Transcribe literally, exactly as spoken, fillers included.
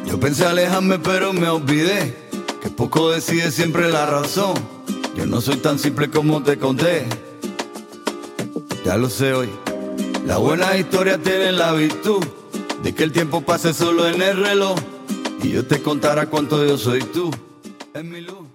Yo pensé alejarme pero me olvidé que poco decide siempre la razón. Yo no soy tan simple como te conté. Ya lo sé hoy. Las buenas historias tienen la virtud de que el tiempo pase solo en el reloj y yo te contara cuánto yo soy tú. Es mi luz.